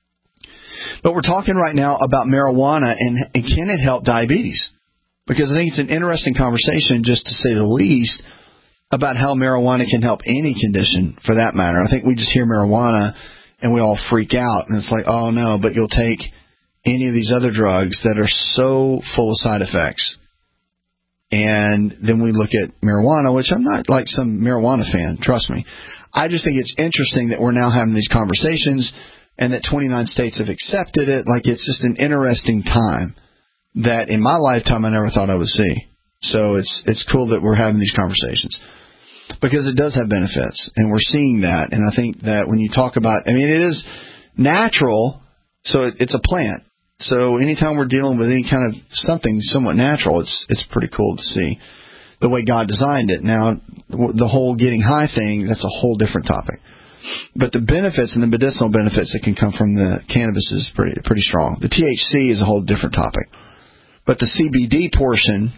But we're talking right now about marijuana and, and can it help diabetes? Because I think it's an interesting conversation, just to say the least, about how marijuana can help any condition for that matter. I think we just hear marijuana and we all freak out. And it's like, oh, no, but you'll take any of these other drugs that are so full of side effects. And then we look at marijuana, which I'm not like some marijuana fan, trust me. I just think it's interesting that we're now having these conversations and that twenty-nine states have accepted it. Like, it's just an interesting time that in my lifetime I never thought I would see. So it's it's cool that we're having these conversations because it does have benefits, and we're seeing that. And I think that when you talk about, I mean, it is natural, so it, it's a plant. So anytime we're dealing with any kind of something somewhat natural, it's it's pretty cool to see the way God designed it. Now, the whole getting high thing, that's a whole different topic. But the benefits and the medicinal benefits that can come from the cannabis is pretty pretty strong. The T H C is a whole different topic. But the C B D portion,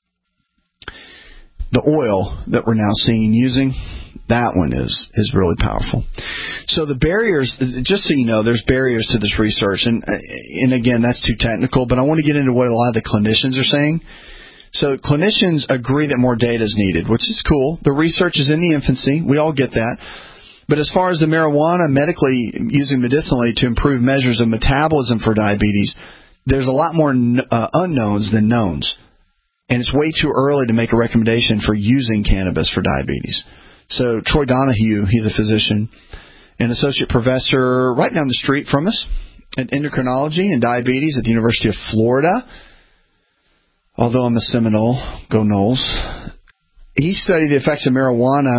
the oil that we're now seeing using, that one is is really powerful. So the barriers, just so you know, there's barriers to this research. And, and again, that's too technical, but I want to get into what a lot of the clinicians are saying. So clinicians agree that more data is needed, which is cool. The research is in the infancy. We all get that. But as far as the marijuana medically, using medicinally to improve measures of metabolism for diabetes, there's a lot more uh, unknowns than knowns. And it's way too early to make a recommendation for using cannabis for diabetes. So Troy Donahue, he's a physician, an associate professor right down the street from us at endocrinology and diabetes at the University of Florida. Although I'm a Seminole, go Noles. He studied the effects of marijuana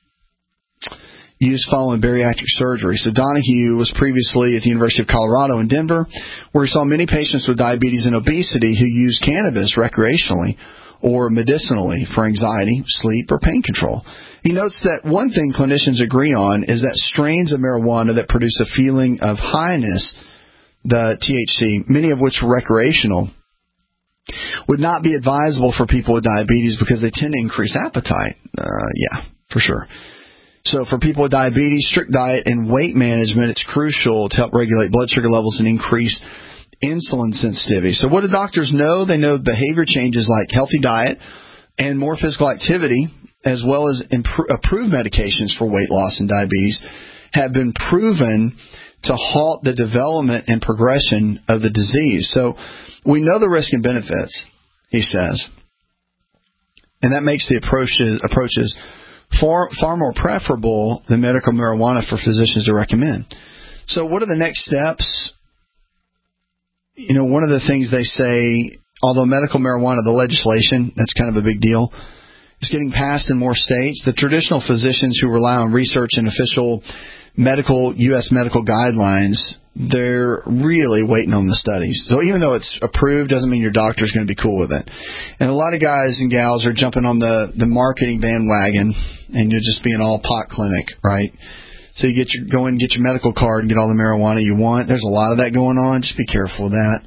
used following bariatric surgery. So Donahue was previously at the University of Colorado in Denver, where he saw many patients with diabetes and obesity who used cannabis recreationally or medicinally for anxiety, sleep, or pain control. He notes that one thing clinicians agree on is that strains of marijuana that produce a feeling of highness, the T H C, many of which are recreational, would not be advisable for people with diabetes because they tend to increase appetite. Uh, yeah, for sure. So for people with diabetes, strict diet and weight management, it's crucial to help regulate blood sugar levels and increase insulin sensitivity. So what do doctors know? They know behavior changes like healthy diet and more physical activity, as well as improve, approved medications for weight loss and diabetes, have been proven to halt the development and progression of the disease. So we know the risk and benefits, he says, and that makes the approaches, approaches far, far more preferable than medical marijuana for physicians to recommend. So what are the next steps? You know, one of the things they say, although medical marijuana, the legislation, that's kind of a big deal, is getting passed in more states, the traditional physicians who rely on research and official medical U S medical guidelines, they're really waiting on the studies. So even though it's approved, doesn't mean your doctor's going to be cool with it. And a lot of guys and gals are jumping on the, the marketing bandwagon, and you'll just be an all-pot clinic, right? So you get your, go in and get your medical card and get all the marijuana you want. There's a lot of that going on. Just be careful with that.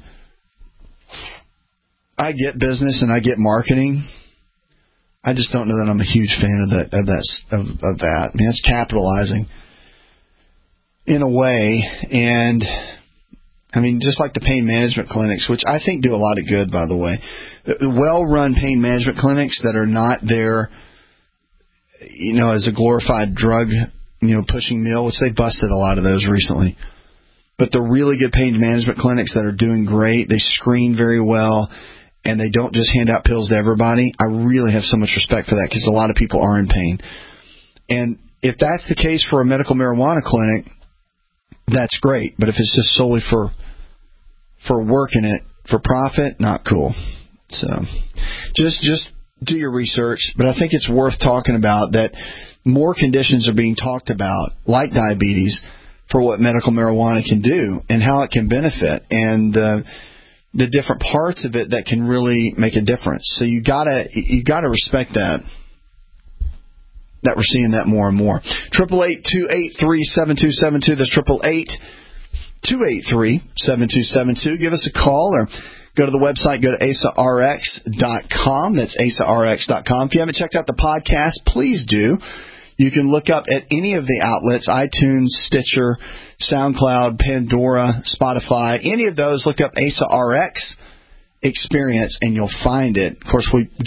I get business and I get marketing. I just don't know that I'm a huge fan of that. Of that. Of, of that. I mean, that's capitalizing in a way, and I mean, just like the pain management clinics, which I think do a lot of good, by the way. Well-run pain management clinics that are not there, you know, as a glorified drug, you know, pushing mill, which they busted a lot of those recently. But the really good pain management clinics that are doing great, they screen very well, and they don't just hand out pills to everybody. I really have so much respect for that because a lot of people are in pain. And if that's the case for a medical marijuana clinic, that's great. But if it's just solely for for working it for profit, not cool. So just just do your research. But I think it's worth talking about that more conditions are being talked about, like diabetes, for what medical marijuana can do and how it can benefit, and uh, the different parts of it that can really make a difference. So you gotta you gotta respect that. That we're seeing that more and more. Triple eight two eight three seven two seven two. That's triple eight two eight three seven two seven two. Give us a call or go to the website. Go to asa r x dot com. That's asa r x dot com. If you haven't checked out the podcast, please do. You can look up at any of the outlets: iTunes, Stitcher, SoundCloud, Pandora, Spotify. Any of those, look up Asa R X Experience, and you'll find it. Of course, we get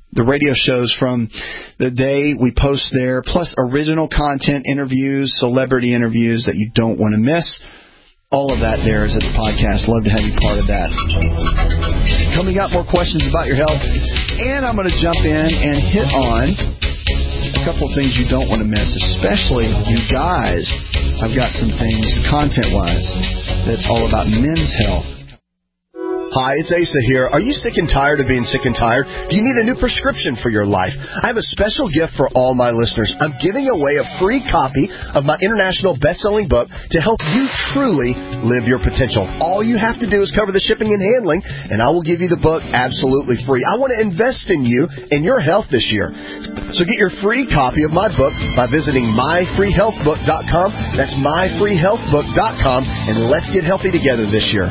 the radio shows from the day we post there, plus original content, interviews, celebrity interviews that you don't want to miss. All of that there is at the podcast. Love to have you part of that. Coming up, more questions about your health. And I'm going to jump in and hit on a couple of things you don't want to miss, especially you guys. I've got some things content-wise that's all about men's health. Hi, it's Asa here. Are you sick and tired of being sick and tired? Do you need a new prescription for your life? I have a special gift for all my listeners. I'm giving away a free copy of my international best-selling book to help you truly live your potential. All you have to do is cover the shipping and handling, and I will give you the book absolutely free. I want to invest in you and your health this year. So get your free copy of my book by visiting my free health book dot com. That's my free health book dot com, and let's get healthy together this year.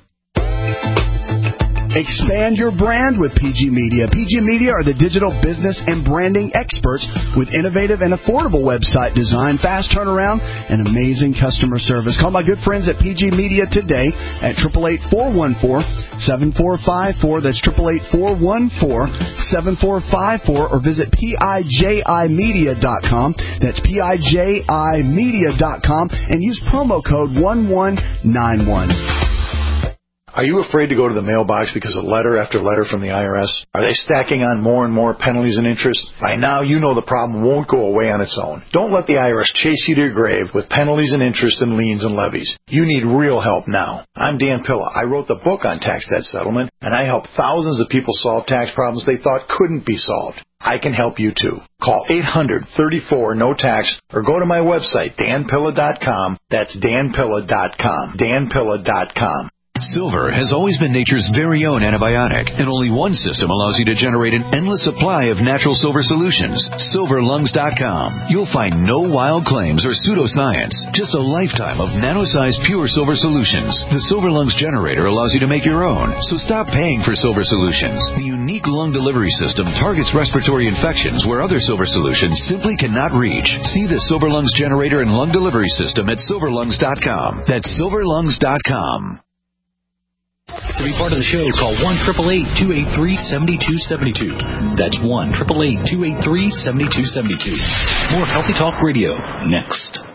Expand your brand with P G Media. P G Media are the digital business and branding experts with innovative and affordable website design, fast turnaround, and amazing customer service. Call my good friends at P G Media today at eight eight eight, four one four, seven four five four. That's eight eight eight, four one four, seven four five four, or visit P I J I media dot com. That's P I J I media dot com and use promo code one one nine one. Are you afraid to go to the mailbox because of letter after letter from the I R S? Are they stacking on more and more penalties and interest? By now, you know the problem won't go away on its own. Don't let the I R S chase you to your grave with penalties and interest and liens and levies. You need real help now. I'm Dan Pilla. I wrote the book on tax debt settlement, and I help thousands of people solve tax problems they thought couldn't be solved. I can help you too. Call eight hundred, thirty-four, no tax or go to my website, dan pilla dot com. That's dan pilla dot com. dan pilla dot com. Silver has always been nature's very own antibiotic, and only one system allows you to generate an endless supply of natural silver solutions. silver lungs dot com. You'll find no wild claims or pseudoscience, just a lifetime of nano-sized pure silver solutions. The Silver Lungs generator allows you to make your own, so stop paying for silver solutions. The unique lung delivery system targets respiratory infections where other silver solutions simply cannot reach. See the Silver Lungs generator and lung delivery system at silver lungs dot com. That's silver lungs dot com. To be part of the show, call one eight eight eight, two eight three, seven two seven two. That's one eight eight eight, two eight three, seven two seven two. More Healthy Talk Radio next.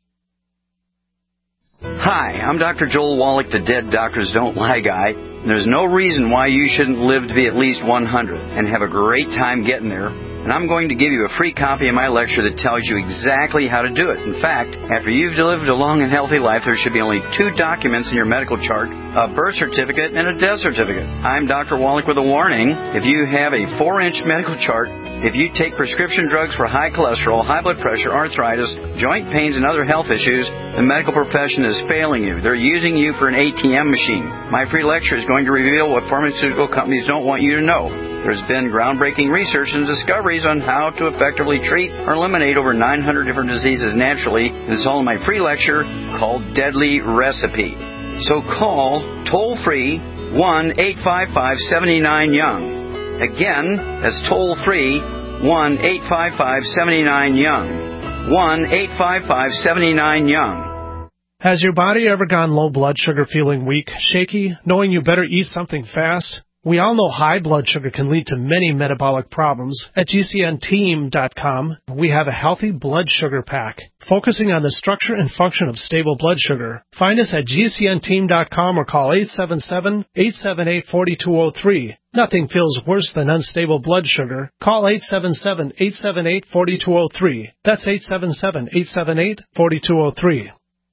Hi, I'm Doctor Joel Wallach, the Dead Doctors Don't Lie guy. There's no reason why you shouldn't live to be at least one hundred and have a great time getting there. And I'm going to give you a free copy of my lecture that tells you exactly how to do it. In fact, after you've lived a long and healthy life, there should be only two documents in your medical chart, a birth certificate and a death certificate. I'm Doctor Wallach with a warning. If you have a four-inch medical chart, if you take prescription drugs for high cholesterol, high blood pressure, arthritis, joint pains, and other health issues, the medical profession is failing you. They're using you for an A T M machine. My free lecture is going to reveal what pharmaceutical companies don't want you to know. There's been groundbreaking research and discoveries on how to effectively treat or eliminate over nine hundred different diseases naturally. And it's all in my free lecture called Deadly Recipe. So call toll-free one eight five five, seven nine, young. Again, that's toll-free one eight five five, seven nine, young. one eight five five, seven nine, young. Has your body ever gone low blood sugar, feeling weak, shaky, knowing you better eat something fast? We all know high blood sugar can lead to many metabolic problems. At G C N team dot com, we have a healthy blood sugar pack, focusing on the structure and function of stable blood sugar. Find us at G C N team dot com or call eight seven seven, eight seven eight, four two zero three. Nothing feels worse than unstable blood sugar. Call eight seven seven, eight seven eight, four two zero three. That's eight seven seven, eight seven eight, four two zero three.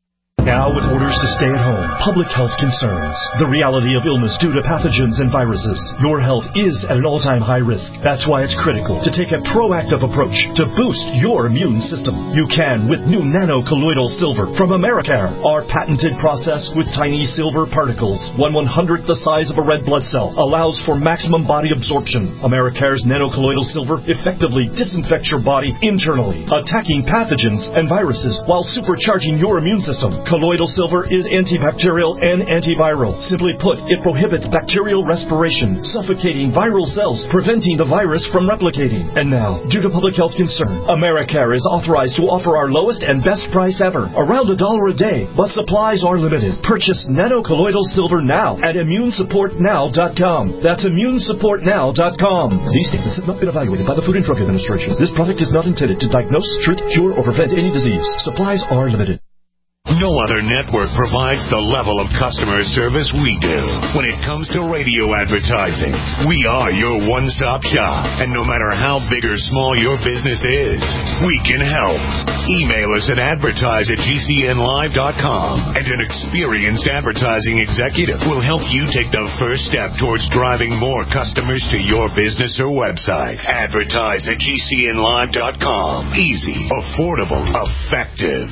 Now with orders to stay at home, public health concerns, the reality of illness due to pathogens and viruses, your health is at an all-time high risk. That's why it's critical to take a proactive approach to boost your immune system. You can with new nano-colloidal silver from Americare. Our patented process with tiny silver particles, one one-hundredth the size of a red blood cell, allows for maximum body absorption. Americare's nano-colloidal silver effectively disinfects your body internally, attacking pathogens and viruses while supercharging your immune system. Colloidal silver is antibacterial and antiviral. Simply put, it prohibits bacterial respiration, suffocating viral cells, preventing the virus from replicating. And now, due to public health concern, Americare is authorized to offer our lowest and best price ever, around a dollar a day, but supplies are limited. Purchase nanocolloidal silver now at immune support now dot com. That's immune support now dot com. These statements have not been evaluated by the Food and Drug Administration. This product is not intended to diagnose, treat, cure, or prevent any disease. Supplies are limited. No other network provides the level of customer service we do. When it comes to radio advertising, we are your one-stop shop. And no matter how big or small your business is, we can help. Email us at advertise at G C N live dot com, and an experienced advertising executive will help you take the first step towards driving more customers to your business or website. Advertise at G C N live dot com. Easy, affordable, effective.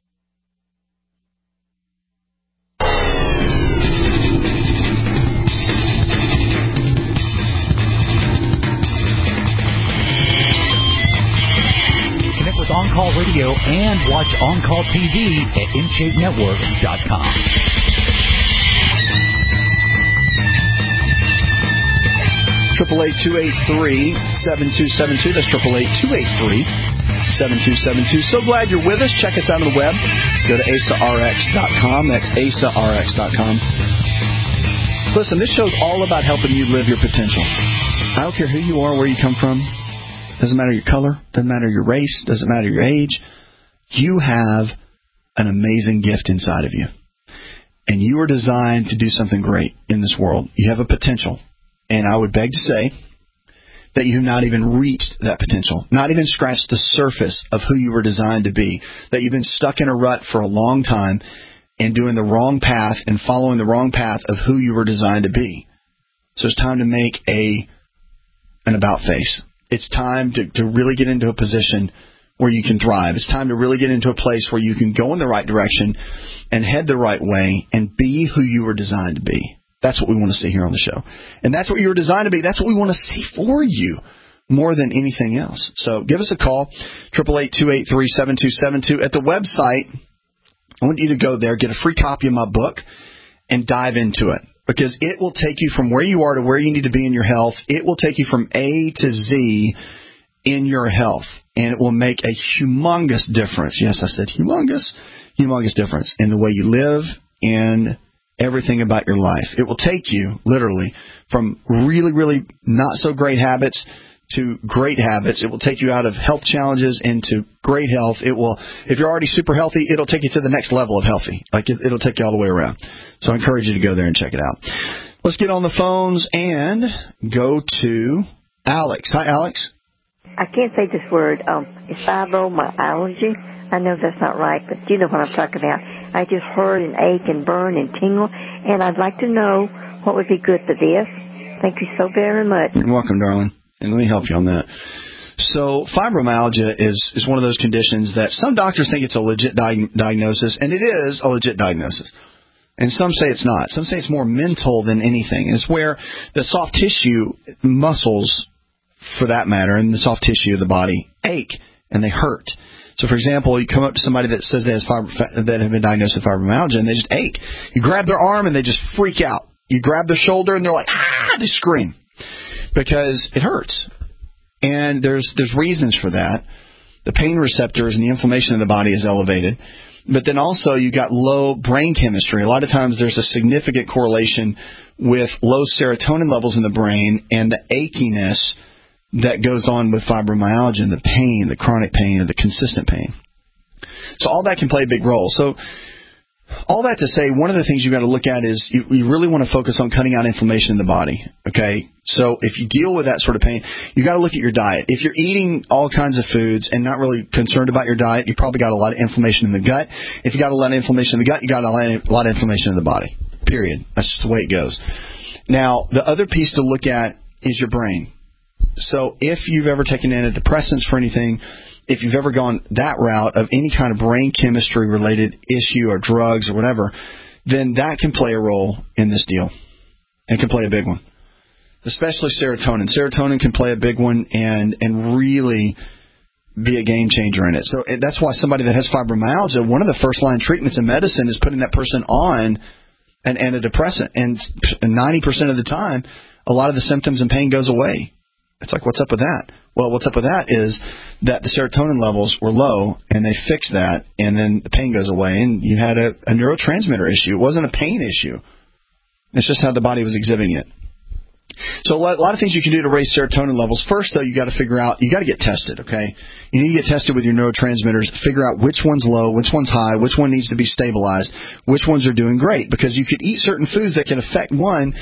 On-Call Radio and watch On-Call T V at in shape network dot com. triple eight two eight three seven two seven two. That's triple eight two eight three seven two seven two. So glad you're with us. Check us out on the web. Go to A S A R X dot com. That's A S A R X dot com. Listen, this show's all about helping you live your potential. I don't care who you are, where you come from. Doesn't matter your color, doesn't matter your race, doesn't matter your age. You have an amazing gift inside of you. And you are designed to do something great in this world. You have a potential. And I would beg to say that you have not even reached that potential, not even scratched the surface of who you were designed to be, that you've been stuck in a rut for a long time and doing the wrong path and following the wrong path of who you were designed to be. So it's time to make a an about face. It's time to, to really get into a position where you can thrive. It's time to really get into a place where you can go in the right direction and head the right way and be who you were designed to be. That's what we want to see here on the show. And that's what you were designed to be. That's what we want to see for you more than anything else. So give us a call, eight eight eight, two eight three, seven two seven two. At the website, I want you to go there, get a free copy of my book, and dive into it. Because it will take you from where you are to where you need to be in your health. It will take you from A to Z in your health. And it will make a humongous difference. Yes, I said humongous, humongous difference in the way you live and everything about your life. It will take you, literally, from really, really not so great habits to great habits. It will take you out of health challenges into great health. It will, if you're already super healthy, it'll take you to the next level of healthy. Like it, it'll take you all the way around. So I encourage you to go there and check it out. Let's get on the phones and go to Alex. Hi, Alex. I can't say this word. Um, it's fibromyalgia. I know that's not right, but you know what I'm talking about. I just hurt and ache and burn and tingle, and I'd like to know what would be good for this. Thank you so very much. You're welcome, darling. And let me help you on that. So fibromyalgia is, is one of those conditions that some doctors think it's a legit di- diagnosis, and it is a legit diagnosis. And some say it's not. Some say it's more mental than anything. It's where the soft tissue, muscles, for that matter, and the soft tissue of the body ache and they hurt. So, for example, you come up to somebody that says they has fibro- that have been diagnosed with fibromyalgia, and they just ache. You grab their arm, and they just freak out. You grab their shoulder, and they're like, ah, they scream. Because it hurts. And there's there's reasons for that. The pain receptors and the inflammation in the body is elevated. But then also you got low brain chemistry. A lot of times there's a significant correlation with low serotonin levels in the brain and the achiness that goes on with fibromyalgia, and the pain, the chronic pain, or the consistent pain. So all that can play a big role. So all that to say, one of the things you've got to look at is you, you really want to focus on cutting out inflammation in the body, okay? So if you deal with that sort of pain, you've got to look at your diet. If you're eating all kinds of foods and not really concerned about your diet, you probably got a lot of inflammation in the gut. If you got a lot of inflammation in the gut, you got a lot of, a lot of inflammation in the body, period. That's just the way it goes. Now, the other piece to look at is your brain. So if you've ever taken antidepressants for anything, if you've ever gone that route of any kind of brain chemistry related issue or drugs or whatever, then that can play a role in this deal. It can play a big one. Especially serotonin. Serotonin can play a big one and, and really be a game changer in it. So it, that's why somebody that has fibromyalgia, one of the first line treatments in medicine is putting that person on an antidepressant. And ninety percent of the time, a lot of the symptoms and pain goes away. It's like, what's up with that? Well, what's up with that is that the serotonin levels were low, and they fixed that, and then the pain goes away, and you had a, a neurotransmitter issue. It wasn't a pain issue. It's just how the body was exhibiting it. So a lot, a lot of things you can do to raise serotonin levels. First, though, you got to figure out, you got to get tested, okay? You need to get tested with your neurotransmitters, figure out which one's low, which one's high, which one needs to be stabilized, which ones are doing great, because you could eat certain foods that can affect one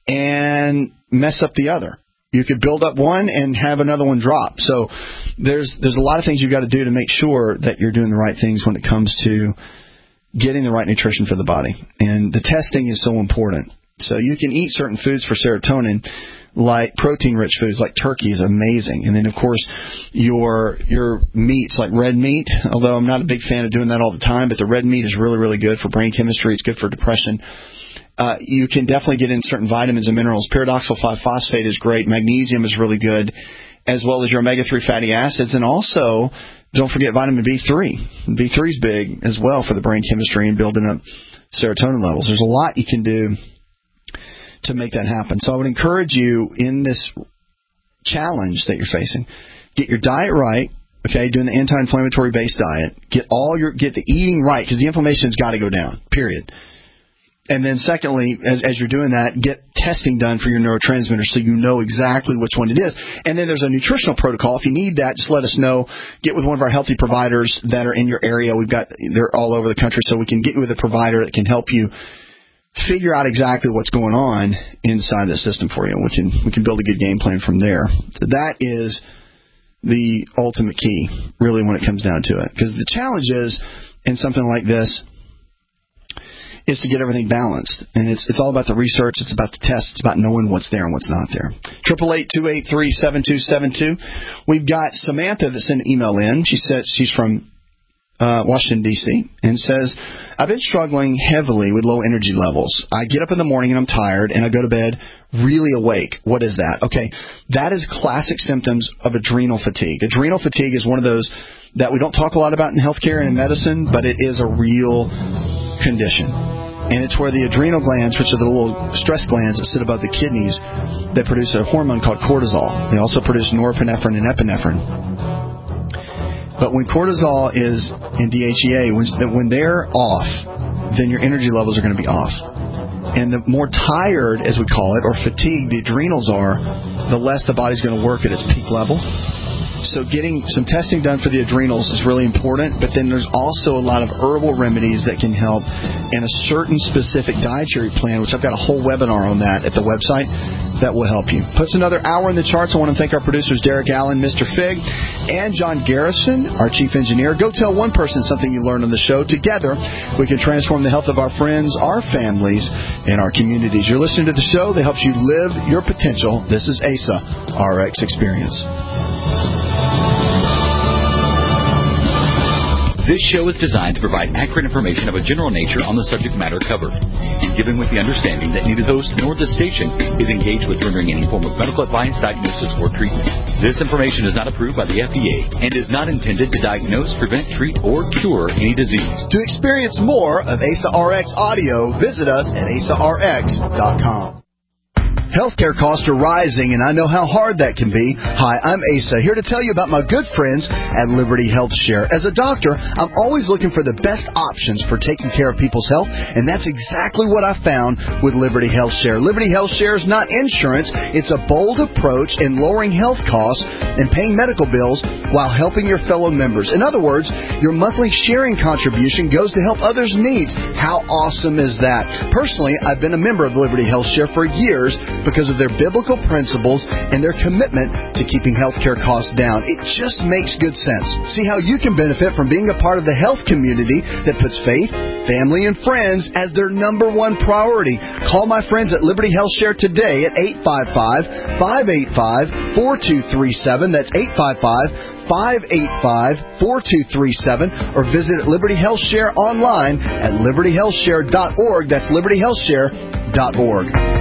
and mess up the other. You could build up one and have another one drop. So there's there's a lot of things you've got to do to make sure that you're doing the right things when it comes to getting the right nutrition for the body. And the testing is so important. So you can eat certain foods for serotonin, like protein-rich foods, like turkey is amazing. And then, of course, your your meats, like red meat, although I'm not a big fan of doing that all the time, but the red meat is really, really good for brain chemistry. It's good for depression. Uh, you can definitely get in certain vitamins and minerals. Pyridoxal five phosphate is great. Magnesium is really good, as well as your omega three fatty acids. And also, don't forget vitamin B three. B three is big as well for the brain chemistry and building up serotonin levels. There's a lot you can do to make that happen. So I would encourage you in this challenge that you're facing, get your diet right. Okay, doing the anti-inflammatory based diet. Get all your get the eating right, because the inflammation's got to go down. Period. And then secondly, as, as you're doing that, get testing done for your neurotransmitters so you know exactly which one it is. And then there's a nutritional protocol. If you need that, just let us know. Get with one of our healthy providers that are in your area. We've got they're all over the country, so we can get you with a provider that can help you figure out exactly what's going on inside the system for you. And we can we can build a good game plan from there. So that is the ultimate key, really, when it comes down to it. Because the challenge is, in something like this, is to get everything balanced. And it's it's all about the research. It's about the tests. It's about knowing what's there and what's not there. eight eight eight, two eight three, seven two seven two. We've got Samantha that sent an email in. She says she's from uh, Washington, D C, and says, I've been struggling heavily with low energy levels. I get up in the morning and I'm tired, and I go to bed really awake. What is that? Okay, that is classic symptoms of adrenal fatigue. Adrenal fatigue is one of those that we don't talk a lot about in healthcare and in medicine, but it is a real condition. And it's where the adrenal glands, which are the little stress glands that sit above the kidneys, that produce a hormone called cortisol. They also produce norepinephrine and epinephrine. But when cortisol is in D H E A, when, when they're off, then your energy levels are going to be off. And the more tired, as we call it, or fatigued the adrenals are, the less the body's going to work at its peak level. So getting some testing done for the adrenals is really important, but then there's also a lot of herbal remedies that can help, and a certain specific dietary plan, which I've got a whole webinar on that at the website, that will help you. Puts another hour in the charts. I want to thank our producers, Derek Allen, Mister Fig, and John Garrison, our chief engineer. Go tell one person something you learned on the show. Together, we can transform the health of our friends, our families, and our communities. You're listening to the show that helps you live your potential. This is A S A R X Experience. This show is designed to provide accurate information of a general nature on the subject matter covered, given with the understanding that neither the host nor the station is engaged with rendering any form of medical advice, diagnosis, or treatment. This information is not approved by the F D A and is not intended to diagnose, prevent, treat, or cure any disease. To experience more of A S A R X audio, visit us at A S A R X dot com. Healthcare costs are rising, and I know how hard that can be. Hi, I'm Asa, here to tell you about my good friends at Liberty Health Share. As a doctor, I'm always looking for the best options for taking care of people's health, and that's exactly what I found with Liberty Health Share. Liberty Health Share is not insurance. It's a bold approach in lowering health costs and paying medical bills while helping your fellow members. In other words, your monthly sharing contribution goes to help others' needs. How awesome is that? Personally, I've been a member of Liberty Health Share for years, because of their biblical principles and their commitment to keeping healthcare costs down. It just makes good sense. See how you can benefit from being a part of the health community that puts faith, family, and friends as their number one priority. Call my friends at Liberty Health Share today at eight five five, five eight five, four two three seven. That's eight five five, five eight five, four two three seven. Or visit Liberty Health Share online at liberty health share dot org. That's liberty health share dot org.